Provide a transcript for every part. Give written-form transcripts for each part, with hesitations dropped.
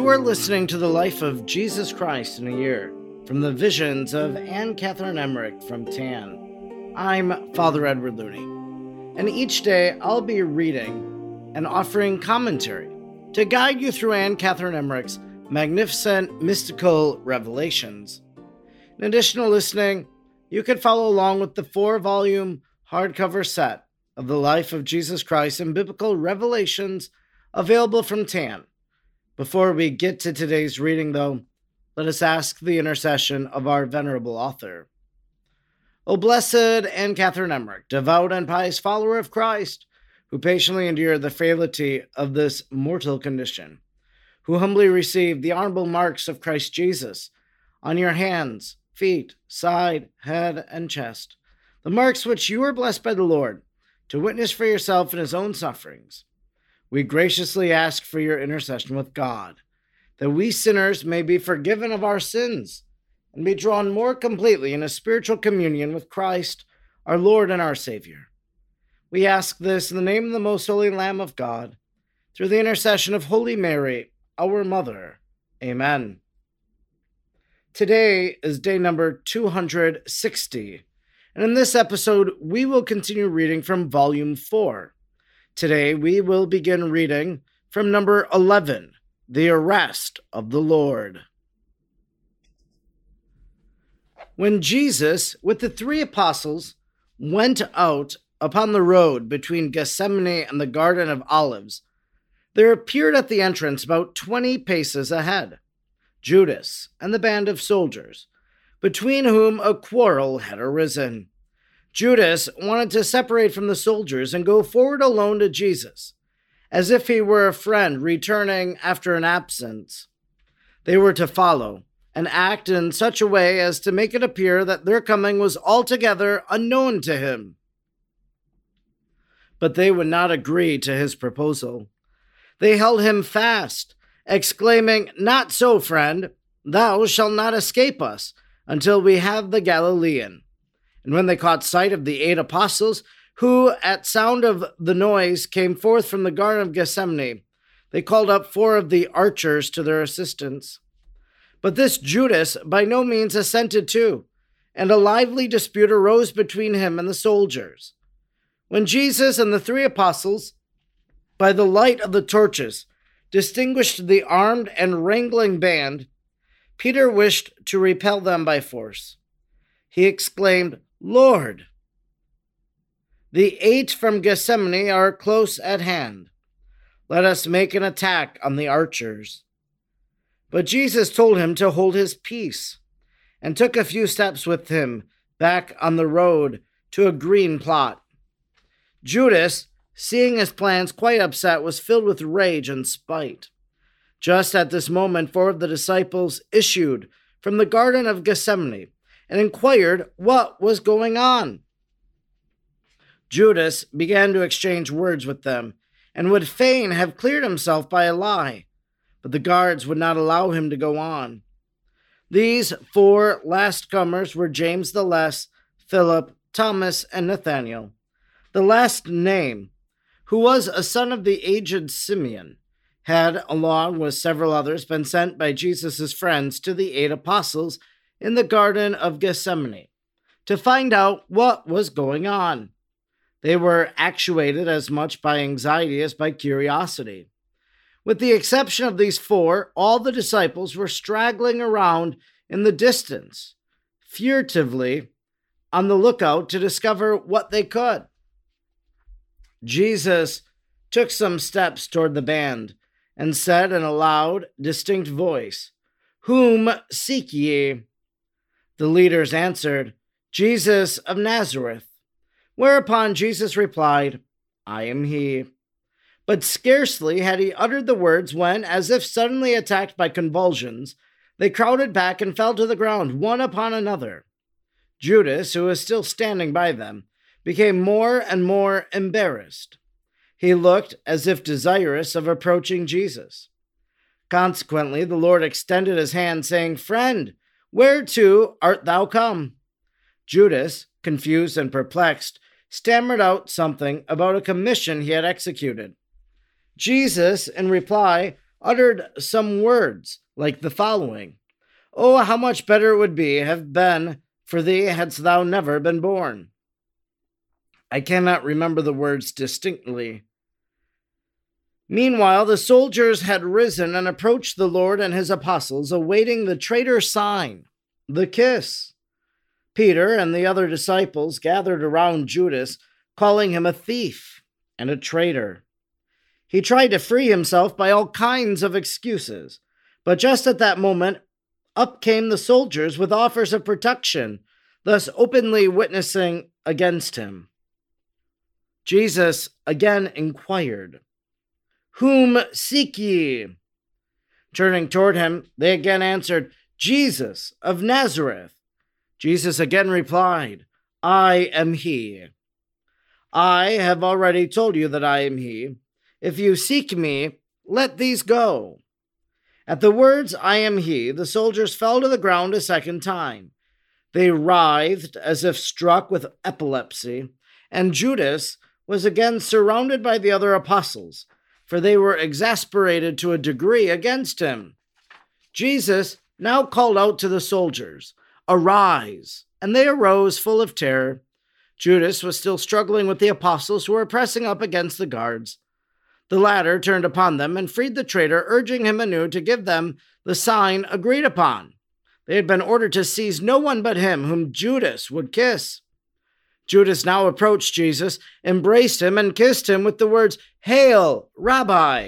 You are listening to the life of Jesus Christ in a year, from the visions of Anne Catherine Emmerich from TAN. I'm Father Edward Looney, and each day I'll be reading and offering commentary to guide you through Anne Catherine Emmerich's magnificent mystical revelations. In addition to listening, you can follow along with the 4-volume hardcover set of the life of Jesus Christ and biblical revelations available from TAN. Before we get to today's reading, though, let us ask the intercession of our venerable author. O blessed Anne Catherine Emmerich, devout and pious follower of Christ, who patiently endured the frailty of this mortal condition, who humbly received the honorable marks of Christ Jesus on your hands, feet, side, head, and chest, the marks which you were blessed by the Lord to witness for yourself in his own sufferings. We graciously ask for your intercession with God, that we sinners may be forgiven of our sins and be drawn more completely in a spiritual communion with Christ, our Lord and our Savior. We ask this in the name of the most holy Lamb of God, through the intercession of Holy Mary, our Mother. Amen. Today is day number 260, and in this episode, we will continue reading from Volume 4. Today, we will begin reading from number 11, The Arrest of the Lord. When Jesus, with the 3 apostles, went out upon the road between Gethsemane and the Garden of Olives, there appeared at the entrance about 20 paces ahead Judas and the band of soldiers, between whom a quarrel had arisen. Judas wanted to separate from the soldiers and go forward alone to Jesus, as if he were a friend returning after an absence. They were to follow and act in such a way as to make it appear that their coming was altogether unknown to him. But they would not agree to his proposal. They held him fast, exclaiming, "Not so, friend, thou shalt not escape us until we have the Galilean." And when they caught sight of the 8 apostles, who at sound of the noise came forth from the Garden of Gethsemane, they called up 4 of the archers to their assistance. But this Judas by no means assented to, and a lively dispute arose between him and the soldiers. When Jesus and the 3 apostles, by the light of the torches, distinguished the armed and wrangling band, Peter wished to repel them by force. He exclaimed, "Lord, the 8 from Gethsemane are close at hand. Let us make an attack on the archers." But Jesus told him to hold his peace, and took a few steps with him back on the road to a green plot. Judas, seeing his plans quite upset, was filled with rage and spite. Just at this moment, 4 of the disciples issued from the Garden of Gethsemane and inquired what was going on. Judas began to exchange words with them, and would fain have cleared himself by a lie, but the guards would not allow him to go on. These 4 last-comers were James the Less, Philip, Thomas, and Nathanael. The last name, who was a son of the aged Simeon, had, along with several others, been sent by Jesus' friends to the 8 apostles in the Garden of Gethsemane to find out what was going on. They were actuated as much by anxiety as by curiosity. With the exception of these 4, all the disciples were straggling around in the distance, furtively on the lookout to discover what they could. Jesus took some steps toward the band and said in a loud, distinct voice, "Whom seek ye?" The leaders answered, "Jesus of Nazareth." Whereupon Jesus replied, "I am he." But scarcely had he uttered the words when, as if suddenly attacked by convulsions, they crowded back and fell to the ground, one upon another. Judas, who was still standing by them, became more and more embarrassed. He looked as if desirous of approaching Jesus. Consequently, the Lord extended his hand, saying, "Friend, whereto art thou come?" Judas, confused and perplexed, stammered out something about a commission he had executed. Jesus, in reply, uttered some words like the following: "Oh, how much better it would have been for thee hadst thou never been born." I cannot remember the words distinctly. Meanwhile, the soldiers had risen and approached the Lord and his apostles, awaiting the traitor's sign, the kiss. Peter and the other disciples gathered around Judas, calling him a thief and a traitor. He tried to free himself by all kinds of excuses, but just at that moment, up came the soldiers with offers of protection, thus openly witnessing against him. Jesus again inquired, "Whom seek ye?" Turning toward him, they again answered, "Jesus of Nazareth." Jesus again replied, "I am he. I have already told you that I am he. If you seek me, let these go." At the words, "I am he," the soldiers fell to the ground a second time. They writhed as if struck with epilepsy, and Judas was again surrounded by the other apostles, for they were exasperated to a degree against him. Jesus now called out to the soldiers, "Arise!" And they arose full of terror. Judas was still struggling with the apostles who were pressing up against the guards. The latter turned upon them and freed the traitor, urging him anew to give them the sign agreed upon. They had been ordered to seize no one but him whom Judas would kiss. Judas now approached Jesus, embraced him, and kissed him with the words, "Hail, Rabbi!"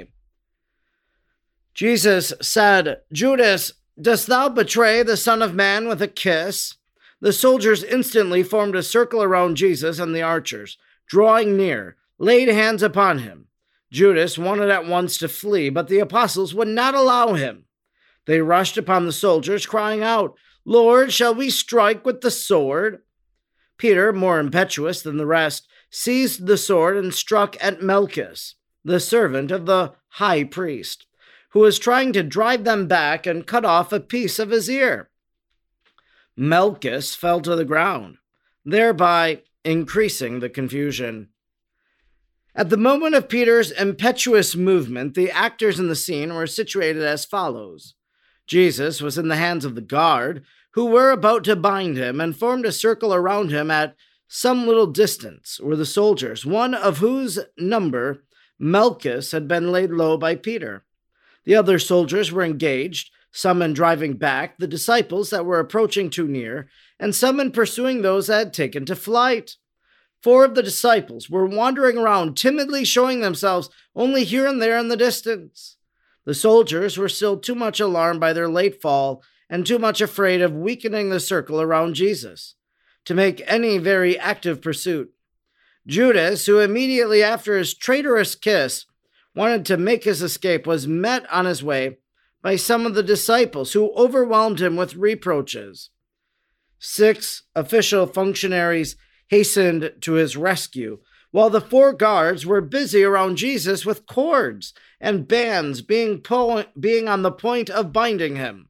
Jesus said, "Judas, dost thou betray the Son of Man with a kiss?" The soldiers instantly formed a circle around Jesus, and the archers, drawing near, laid hands upon him. Judas wanted at once to flee, but the apostles would not allow him. They rushed upon the soldiers, crying out, "Lord, shall we strike with the sword?" Peter, more impetuous than the rest, seized the sword and struck at Malchus, the servant of the high priest, who was trying to drive them back and cut off a piece of his ear. Malchus fell to the ground, thereby increasing the confusion. At the moment of Peter's impetuous movement, the actors in the scene were situated as follows. Jesus was in the hands of the guard, who were about to bind him, and formed a circle around him. At some little distance were the soldiers, one of whose number, Malchus, had been laid low by Peter. The other soldiers were engaged, some in driving back the disciples that were approaching too near, and some in pursuing those that had taken to flight. 4 of the disciples were wandering around, timidly showing themselves only here and there in the distance. The soldiers were still too much alarmed by their late fall and too much afraid of weakening the circle around Jesus to make any very active pursuit. Judas, who immediately after his traitorous kiss wanted to make his escape, was met on his way by some of the disciples who overwhelmed him with reproaches. 6 official functionaries hastened to his rescue, while the 4 guards were busy around Jesus with cords and bands being on the point of binding him.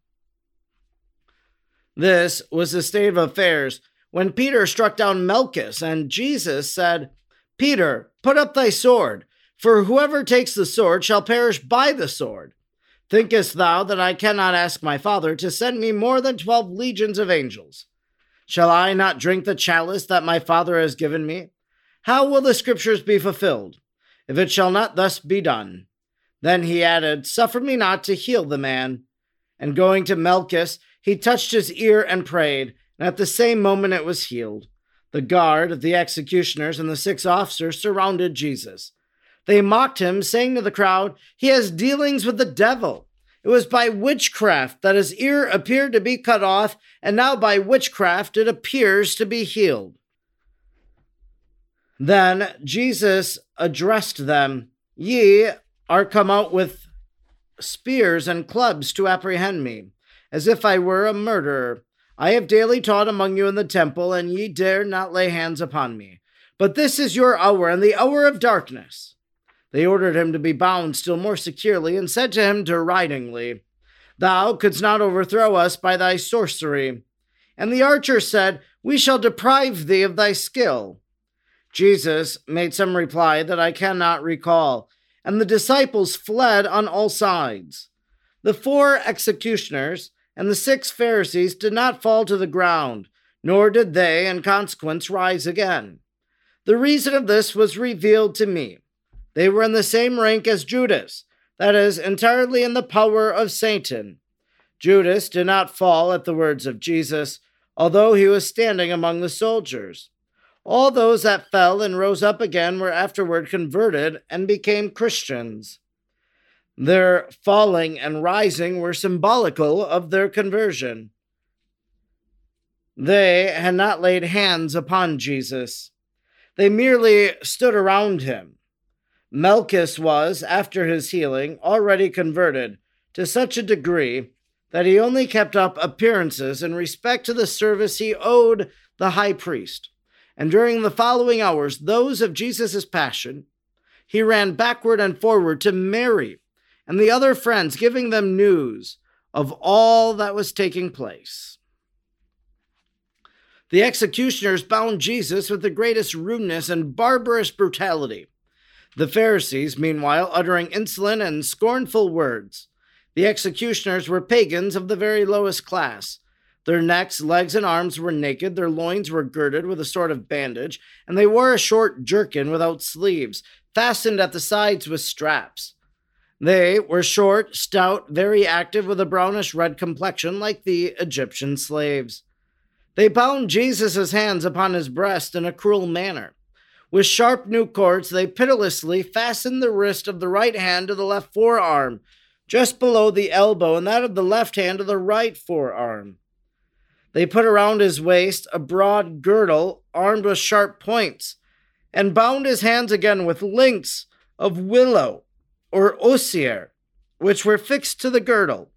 This was the state of affairs when Peter struck down Malchus, and Jesus said, "Peter, put up thy sword, for whoever takes the sword shall perish by the sword. Thinkest thou that I cannot ask my Father to send me more than 12 legions of angels? Shall I not drink the chalice that my Father has given me? How will the scriptures be fulfilled, if it shall not thus be done?" Then he added, "Suffer me not to heal the man." And going to Malchus, he touched his ear and prayed, and at the same moment it was healed. The guard, the executioners, and the 6 officers surrounded Jesus. They mocked him, saying to the crowd, "He has dealings with the devil. It was by witchcraft that his ear appeared to be cut off, and now by witchcraft it appears to be healed." Then Jesus addressed them, "Ye are come out with spears and clubs to apprehend me, as if I were a murderer. I have daily taught among you in the temple, and ye dare not lay hands upon me. But this is your hour, and the hour of darkness." They ordered him to be bound still more securely, and said to him deridingly, "Thou couldst not overthrow us by thy sorcery." And the archer said, "We shall deprive thee of thy skill." Jesus made some reply that I cannot recall, and the disciples fled on all sides. The 4 executioners and the 6 Pharisees did not fall to the ground, nor did they, in consequence, rise again. The reason of this was revealed to me. They were in the same rank as Judas, that is, entirely in the power of Satan. Judas did not fall at the words of Jesus, although he was standing among the soldiers. All those that fell and rose up again were afterward converted and became Christians. Their falling and rising were symbolical of their conversion. They had not laid hands upon Jesus. They merely stood around him. Malchus was, after his healing, already converted to such a degree that he only kept up appearances in respect to the service he owed the high priest. And during the following hours, those of Jesus' passion, he ran backward and forward to Mary and the other friends, giving them news of all that was taking place. The executioners bound Jesus with the greatest rudeness and barbarous brutality. The Pharisees, meanwhile, uttering insolent and scornful words. The executioners were pagans of the very lowest class. Their necks, legs, and arms were naked, their loins were girded with a sort of bandage, and they wore a short jerkin without sleeves, fastened at the sides with straps. They were short, stout, very active, with a brownish-red complexion like the Egyptian slaves. They bound Jesus' hands upon his breast in a cruel manner. With sharp new cords, they pitilessly fastened the wrist of the right hand to the left forearm, just below the elbow, and that of the left hand to the right forearm. They put around his waist a broad girdle armed with sharp points, and bound his hands again with links of willow or osier, which were fixed to the girdle.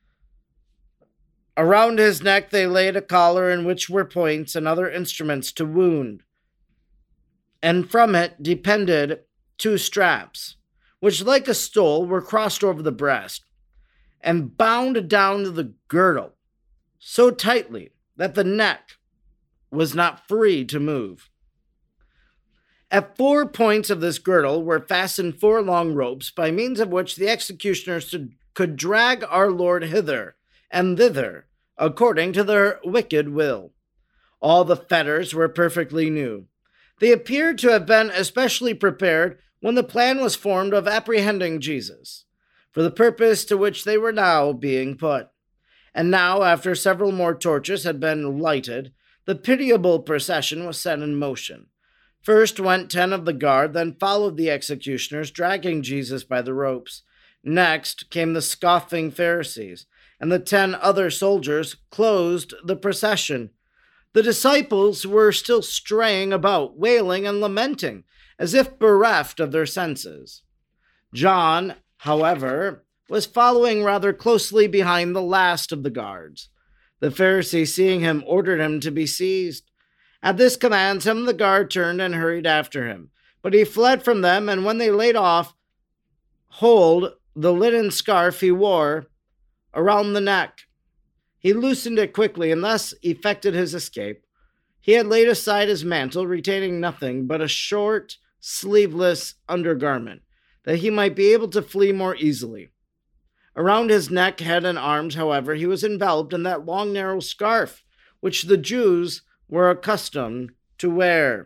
Around his neck they laid a collar in which were points and other instruments to wound, and from it depended 2 straps, which like a stole were crossed over the breast, and bound down to the girdle so tightly that the neck was not free to move. At 4 points of this girdle were fastened 4 long ropes, by means of which the executioners could drag our Lord hither and thither, according to their wicked will. All the fetters were perfectly new. They appeared to have been especially prepared when the plan was formed of apprehending Jesus, for the purpose to which they were now being put. And now, after several more torches had been lighted, the pitiable procession was set in motion. First went 10 of the guard, then followed the executioners, dragging Jesus by the ropes. Next came the scoffing Pharisees, and the 10 other soldiers closed the procession. The disciples were still straying about, wailing and lamenting, as if bereft of their senses. John, however, was following rather closely behind the last of the guards. The Pharisee, seeing him, ordered him to be seized. At this command, some of the guard turned and hurried after him. But he fled from them, and when they laid hold the linen scarf he wore around the neck, he loosened it quickly and thus effected his escape. He had laid aside his mantle, retaining nothing but a short, sleeveless undergarment, that he might be able to flee more easily. Around his neck, head, and arms, however, he was enveloped in that long, narrow scarf which the Jews were accustomed to wear.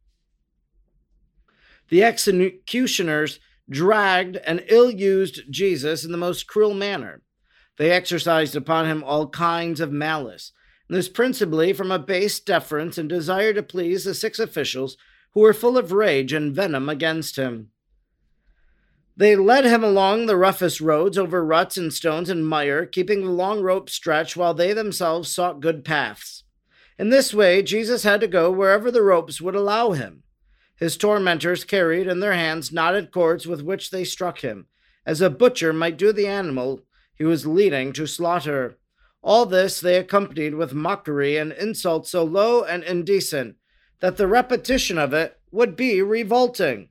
The executioners dragged and ill-used Jesus in the most cruel manner. They exercised upon him all kinds of malice, and this principally from a base deference and desire to please the 6 officials who were full of rage and venom against him. They led him along the roughest roads, over ruts and stones and mire, keeping the long rope stretched while they themselves sought good paths. In this way, Jesus had to go wherever the ropes would allow him. His tormentors carried in their hands knotted cords with which they struck him, as a butcher might do the animal he was leading to slaughter. All this they accompanied with mockery and insult so low and indecent that the repetition of it would be revolting.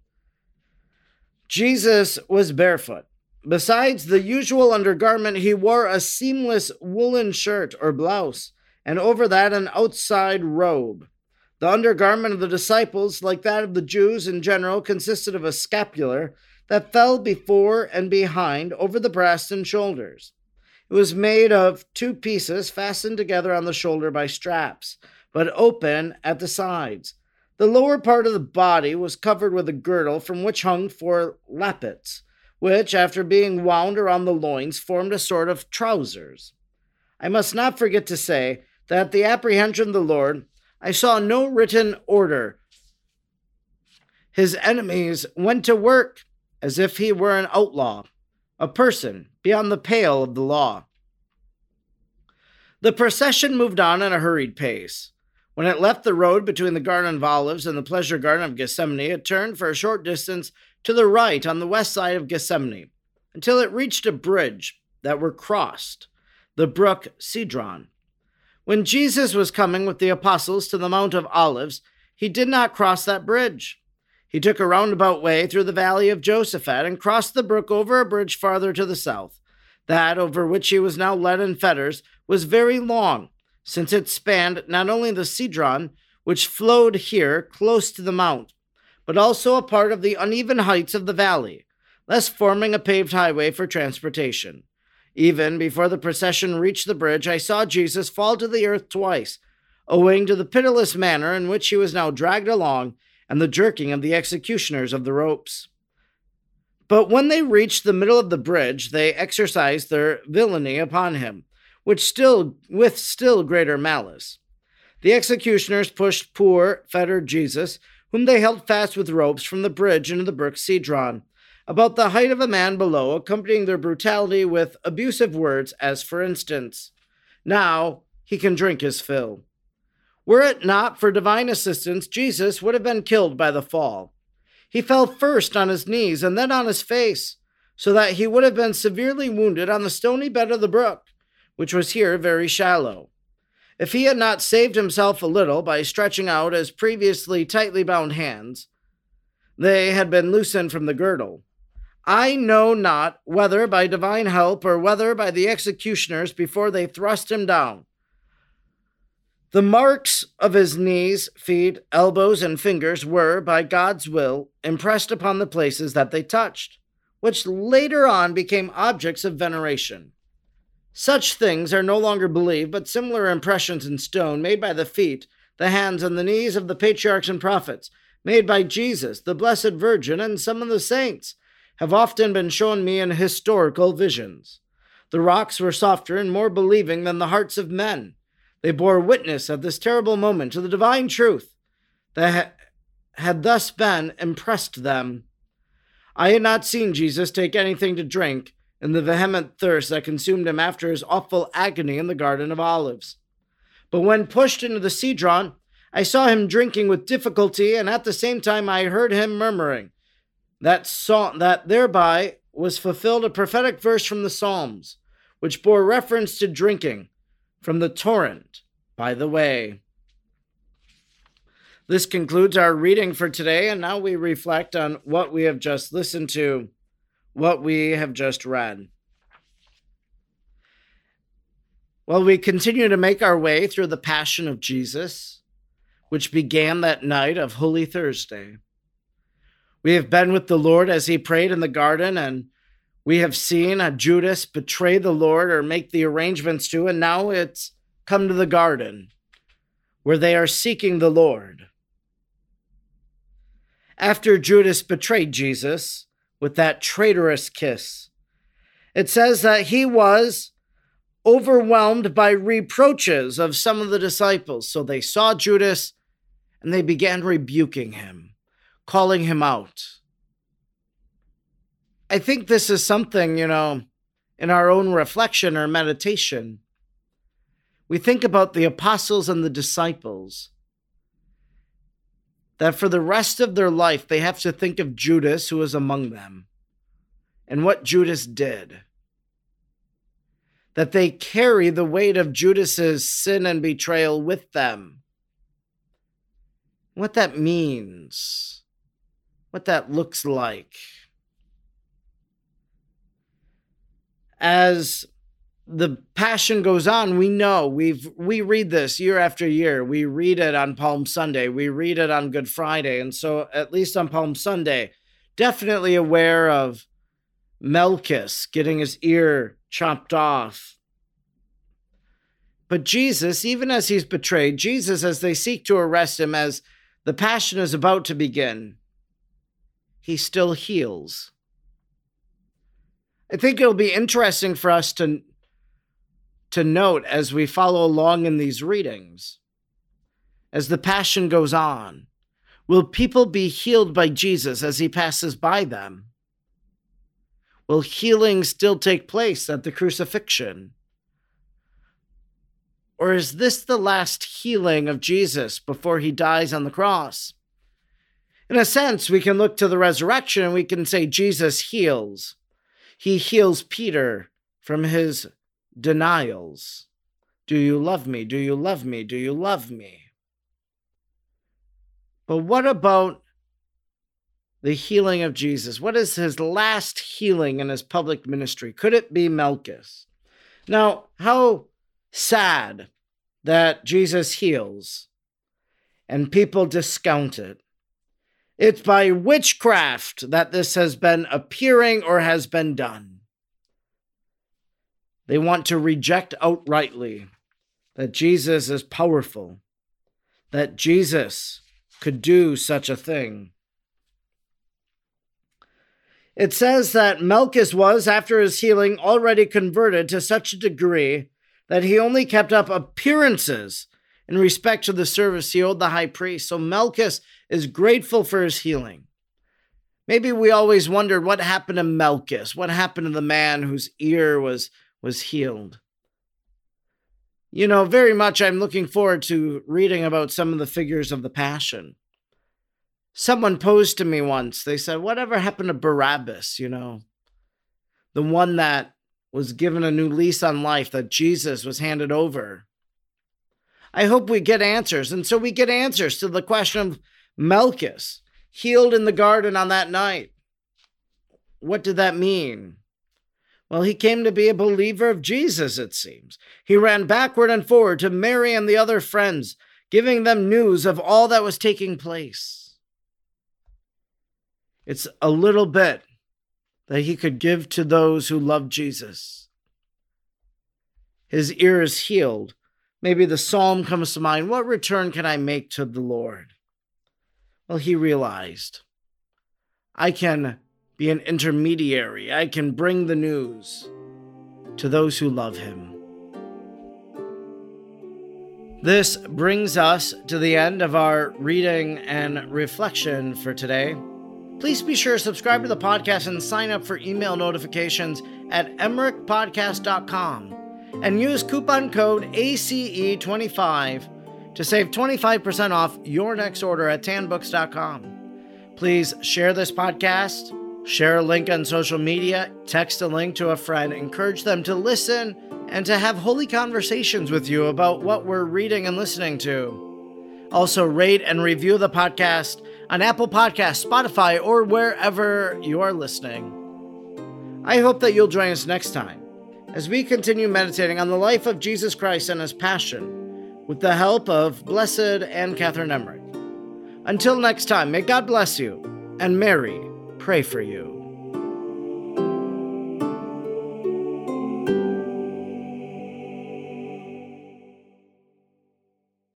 Jesus was barefoot. Besides the usual undergarment, he wore a seamless woolen shirt or blouse, and over that an outside robe. The undergarment of the disciples, like that of the Jews in general, consisted of a scapular, that fell before and behind over the breast and shoulders. It was made of 2 pieces fastened together on the shoulder by straps, but open at the sides. The lower part of the body was covered with a girdle from which hung 4 lappets, which, after being wound around the loins, formed a sort of trousers. I must not forget to say that at the apprehension of the Lord, I saw no written order. His enemies went to work as if he were an outlaw, a person beyond the pale of the law. The procession moved on at a hurried pace. When it left the road between the Garden of Olives and the pleasure garden of Gethsemane, it turned for a short distance to the right on the west side of Gethsemane, until it reached a bridge that were crossed, the brook Cedron. When Jesus was coming with the apostles to the Mount of Olives, he did not cross that bridge. He took a roundabout way through the valley of Josaphat and crossed the brook over a bridge farther to the south. That over which he was now led in fetters was very long, since it spanned not only the Cedron, which flowed here close to the mount, but also a part of the uneven heights of the valley, thus forming a paved highway for transportation. Even before the procession reached the bridge, I saw Jesus fall to the earth twice, owing to the pitiless manner in which he was now dragged along and the jerking of the executioners of the ropes. But when they reached the middle of the bridge, they exercised their villainy upon him, with still greater malice. The executioners pushed poor, fettered Jesus, whom they held fast with ropes, from the bridge into the brook Cedron, about the height of a man below, accompanying their brutality with abusive words, as for instance, "Now he can drink his fill." Were it not for divine assistance, Jesus would have been killed by the fall. He fell first on his knees and then on his face, so that he would have been severely wounded on the stony bed of the brook, which was here very shallow. If he had not saved himself a little by stretching out his previously tightly bound hands, they had been loosened from the girdle. I know not whether by divine help or whether by the executioners before they thrust him down. The marks of his knees, feet, elbows, and fingers were, by God's will, impressed upon the places that they touched, which later on became objects of veneration. Such things are no longer believed, but similar impressions in stone made by the feet, the hands, and the knees of the patriarchs and prophets, made by Jesus, the Blessed Virgin, and some of the saints, have often been shown me in historical visions. The rocks were softer and more believing than the hearts of men. They bore witness at this terrible moment to the divine truth that had thus been impressed them. I had not seen Jesus take anything to drink in the vehement thirst that consumed him after his awful agony in the Garden of Olives. But when pushed into the Cedron, I saw him drinking with difficulty, and at the same time I heard him murmuring that thereby was fulfilled a prophetic verse from the Psalms, which bore reference to drinking from the torrent by the way. This concludes our reading for today, and now we reflect on what we have just listened to, what we have just read. Well, we continue to make our way through the Passion of Jesus, which began that night of Holy Thursday. We have been with the Lord as he prayed in the garden, and we have seen Judas betray the Lord or make the arrangements to, and now it's come to the garden where they are seeking the Lord. After Judas betrayed Jesus with that traitorous kiss, it says that he was overwhelmed by reproaches of some of the disciples. So they saw Judas and they began rebuking him, calling him out. I think this is something, in our own reflection or meditation. We think about the apostles and the disciples, that for the rest of their life, they have to think of Judas, who was among them, and what Judas did. That they carry the weight of Judas's sin and betrayal with them. What that means, what that looks like. As the Passion goes on, we know, we read this year after year. We read it on Palm Sunday. We read it on Good Friday. And so at least on Palm Sunday, definitely aware of Malchus getting his ear chopped off. But Jesus, even as he's betrayed, Jesus, as they seek to arrest him, as the passion is about to begin, he still heals. I think it'll be interesting for us to note as we follow along in these readings, as the passion goes on. Will people be healed by Jesus as he passes by them? Will healing still take place at the crucifixion? Or is this the last healing of Jesus before he dies on the cross? In a sense, we can look to the resurrection and we can say Jesus heals. He heals Peter from his denials. Do you love me? Do you love me? Do you love me? But what about the healing of Jesus? What is his last healing in his public ministry? Could it be Malchus? Now, how sad that Jesus heals and people discount it. It's by witchcraft that this has been appearing or has been done. They want to reject outrightly that Jesus is powerful, that Jesus could do such a thing. It says that Malchus was, after his healing, already converted to such a degree that he only kept up appearances in respect to the service he owed the high priest. So Malchus is grateful for his healing. Maybe we always wondered what happened to Malchus, what happened to the man whose ear was healed. You know, very much I'm looking forward to reading about some of the figures of the Passion. Someone posed to me once, they said, whatever happened to Barabbas, you know? The one that was given a new lease on life, that Jesus was handed over. I hope we get answers. And so we get answers to the question of Malchus, healed in the garden on that night. What did that mean? Well, he came to be a believer of Jesus, it seems. He ran backward and forward to Mary and the other friends, giving them news of all that was taking place. It's a little bit that he could give to those who love Jesus. His ear is healed. Maybe the psalm comes to mind, what return can I make to the Lord? Well, he realized, I can be an intermediary. I can bring the news to those who love him. This brings us to the end of our reading and reflection for today. Please be sure to subscribe to the podcast and sign up for email notifications at emmerichpodcast.com and use coupon code ACE25 to save 25% off your next order at tanbooks.com. Please share this podcast, share a link on social media, text a link to a friend, encourage them to listen and to have holy conversations with you about what we're reading and listening to. Also, rate and review the podcast on Apple Podcasts, Spotify, or wherever you are listening. I hope that you'll join us next time as we continue meditating on the life of Jesus Christ and his passion with the help of Blessed Anne Catherine Emmerich. Until next time, may God bless you and Mary pray for you.